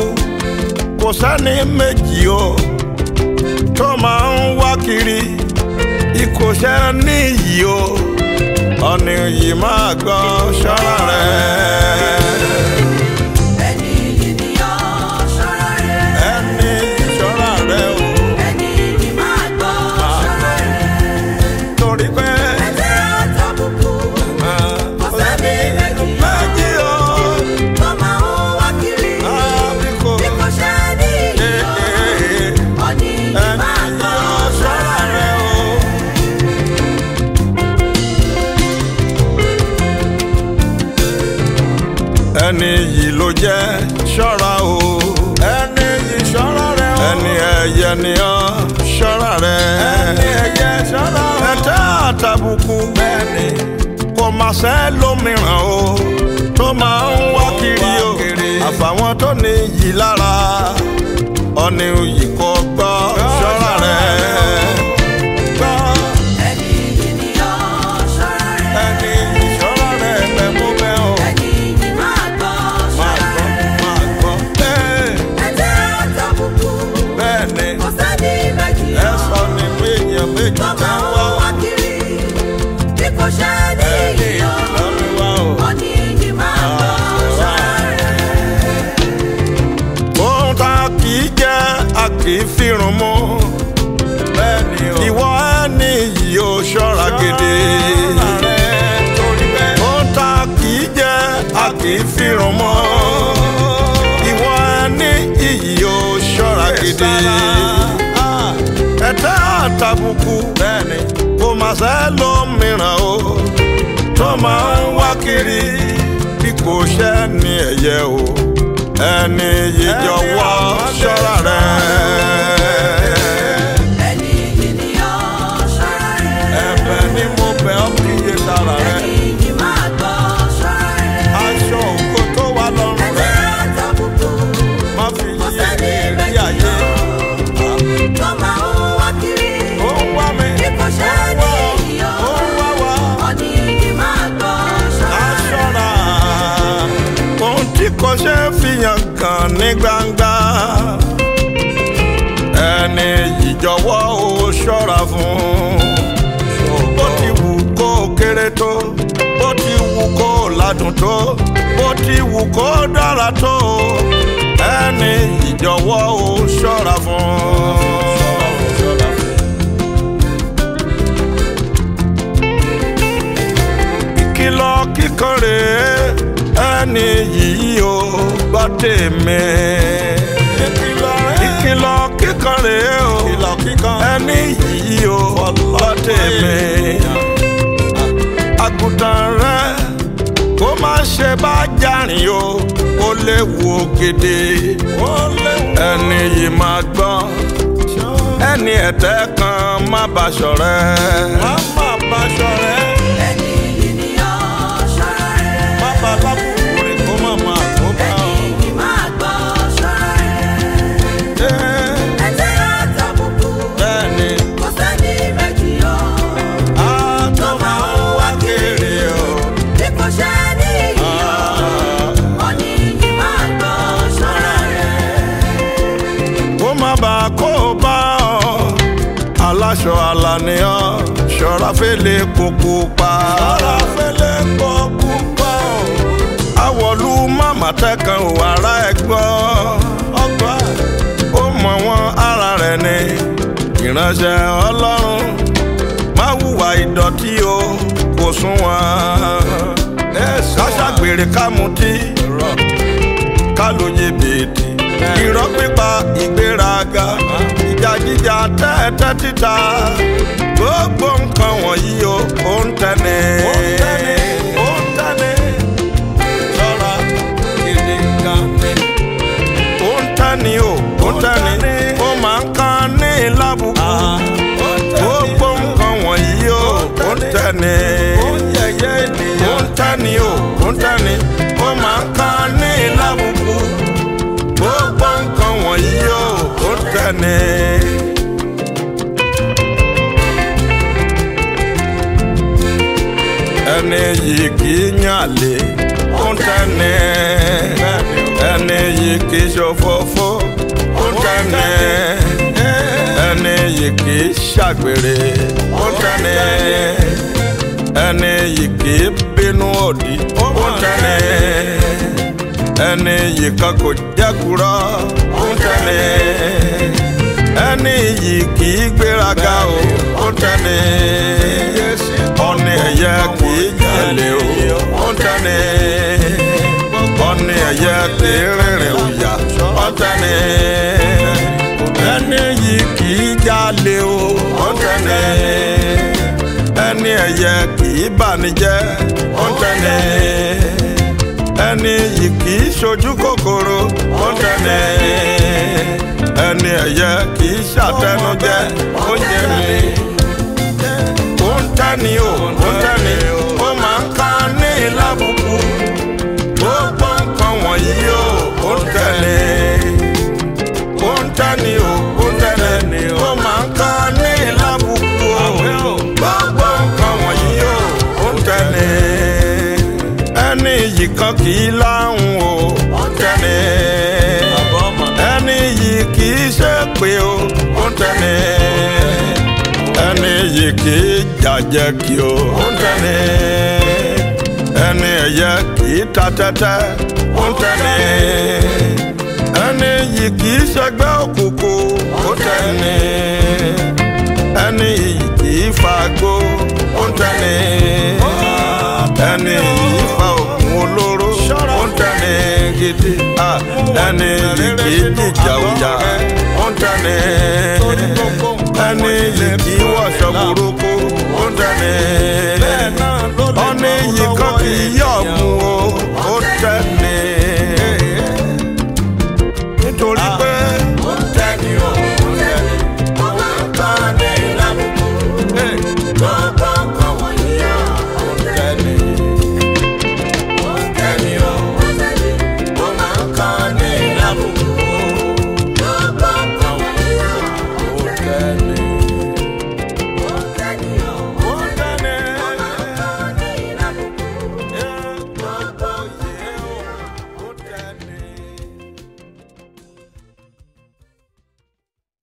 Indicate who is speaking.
Speaker 1: kò sẹ́ni méjì o tó máa ń wá kiri ìkòṣẹ́ níyì o ọ̀nì yìí máa gbọ́ ṣọ́ra rẹ̀. Ẹni yìí ló jẹ́ ṣọ́ra o. Ẹni yìí ṣọ́ra rẹ o. Ẹni ẹ̀yẹ ni ọ́ ṣọ́ra rẹ. Ẹni ẹ̀yẹ ṣọ́ra o. Ẹ̀tẹ́ àtàbùkù bẹ́ẹ̀ni kò má ṣe lómìíràn o tó máa ń wá kiri o. Àfàwọn tó ní yìí lára ọ̀nì yìí kò gbọ́ ṣọ́ra rẹ. Kì í fírun mú ìwọ ẹni yìí ó ṣọ́ra gidi. Ohun tá kì í jẹ a kì í fírun mú ìwọ ẹni yìí ó ṣọ́ra gidi. Ẹ̀tẹ́ àtàbùkù kò má ṣe lómìíràn o tó máa ń wá kiri bí kò ṣe ní ẹ̀yẹ o. Ẹni yìí jọ̀wọ́ ṣọ́ra rẹ̀.
Speaker 2: Ẹni yìí ni ó ṣọ́ra rẹ̀.
Speaker 1: Ẹ̀bẹ̀ ni mo bẹ̀ ọ́ kí iye sára rẹ̀.
Speaker 2: Ẹni yìí máa gbọ́ ṣọ́ra rẹ̀.
Speaker 1: Aṣọ ògo tó wà lọ́rùn rẹ̀.
Speaker 2: Ẹ̀jẹ̀ àtàbùkù
Speaker 1: má fi yí èrí ayé.
Speaker 2: Tó máa ń wá kiri.
Speaker 1: Ó ń wá mi.
Speaker 2: Bí kò ṣe ní iyọ̀.
Speaker 1: Ó ń wá wá.
Speaker 2: Ọ̀nì yìí máa gbọ́ ṣọ́ra rẹ̀.
Speaker 1: Aṣọ́ra ohun tí kò ṣe fìyàn kan ní gbangba. Ẹni yìí jọ̀wọ́ ó ṣọ́ra fún. Bó ti wù kó kéré tó, bó ti wù kó ládùn tó, bó ti wù kó dára tó, ẹni yìí jọ̀wọ́ ó ṣọ́ra fún. Ìkìlọ̀ kíkan rèé ẹni yìí ó gbọ́ tèmi. Ìkìlọ̀ kíkan rèé o ẹni yìí ó gbọ́ tèmi. Àgùntàn rẹ kó má ṣe bá jàrìn o ó léwu ògèdè. Ẹni yìí máa gbọ́ ẹni ẹ̀tẹ́ kan má bá ṣọ̀rẹ́.
Speaker 2: Ẹni yìí ni ó ṣọ́ra rẹ̀.
Speaker 1: Bàbá lábùkù rẹ̀ kó má máa kó bá ọ.
Speaker 2: Ẹni yìí máa gbọ́ ṣọ́ra rẹ̀. Ẹ̀jẹ̀ àtàbùkù
Speaker 1: Bẹ́ẹ̀ni
Speaker 2: kò sẹ́ni méjì o.
Speaker 1: a tó máa ń wá kiri o.
Speaker 2: Bí kò ṣe ní iyọ̀. Ọ̀nì yìí máa gbọ́ ṣọ́ra rẹ̀.
Speaker 1: Kó má bàa kó bá ọ. Aláṣọ àlàníyàn ṣọ́ra fẹ́lẹ́ kókó pa. Ṣọ́ra fẹ́lẹ́ kókó pa o. Àwọ̀lú màmá tẹ́kan ò ara ẹ̀ gbọ́. Ọgbà ó mọ̀ wọ́n ara rẹ̀ ni. Ìránṣẹ́ Ọlọ́run má hùwà ìdọ̀tí o kò sún wọn. Ká ṣàgbèrè ká mutí ká lóye bèèdì. Irọ́ pípa ìgbéraga ìjà jíjà tẹ́tẹ́ títa gbogbo nǹkan wọ̀nyí o ó ń tẹ́ni. Ṣọ́ra gidi gan ni. Ó ń tẹ́ni o ó ń tẹ́ni. Ó máa ń kan ní lábùkù. Gbogbo nǹkan wọ̀nyí o ó ń tẹ́ni. Ó ń tẹ́ni o ó ń tẹ́ni. Ó máa ń kan ní lábùkù. Gbogbo nǹkan wọ̀nyí o ó ń tẹ́ni. Ẹni yìí kì í yàn lé ó ń tẹ́ni. Ẹni yìí kì í ṣòfófó ó ń tẹ́ni ẹni yìí kì í ṣàgbèrè ó ń tẹ́ni ẹni yìí kì í bínú òdì ó ń tẹ́ni ẹni yìí kan kò jẹ́kúrọ́ ó ń tẹ́ni ẹni yìí kì í gbéraga ó ń tẹ́ni ọ̀nì ẹ̀yẹ kì í jalè ó ń tẹ́ni ọ̀nì ẹ̀yẹ kì í rìnrìn òyà ó ń tẹ́ni ẹni yìí kì í jalè ó ń tẹ́ni ẹni ẹ̀yẹ kì í bànújẹ́ ó ń tẹ́ni ẹni yìí kì í ṣojú kòkòrò ó ń tẹ́ni ẹni ẹ̀yẹ kì í ṣàtẹnujẹ ó ń jẹ mi ó ń tẹ́ni ó ń tẹ́ni ó máa ń ká ní ìlàbùkù gbogbo nǹkan wọ̀nyí ó ń tẹ́ni ó ń tẹ́ni ó ń tẹ́ni ó máa ń ká ní ìlàbùkù gbogbo nǹkan wọ̀nyí ó ń tẹ́ni ẹni yìí kan kì í láhùn ó ń tẹ́ni ẹni yìí kì í ṣe pé ó ń tẹ́ni ẹni yìí kì í jàjẹ́ kí ó ń tẹ́ni ẹni ẹ̀yẹ kì í ta tẹ́tẹ́ ó ń tẹ́ni ẹni yìí kì í ṣẹgbẹ́ òkùnkùn ó ń tẹ́ni ẹni yìí kì í fagbó ó ń tẹ́ni ẹni yìí fa òògùn olóró ó ń tẹ́ni gidi ẹni yìí kì í dìjà òjà ó ń tẹ́ni ẹni yìí kì í wọṣọ burúkú ó ń tẹ́ni ọ̀nì yìí kan kì í yọ̀ mú ó ń tẹ́ni nítorí pé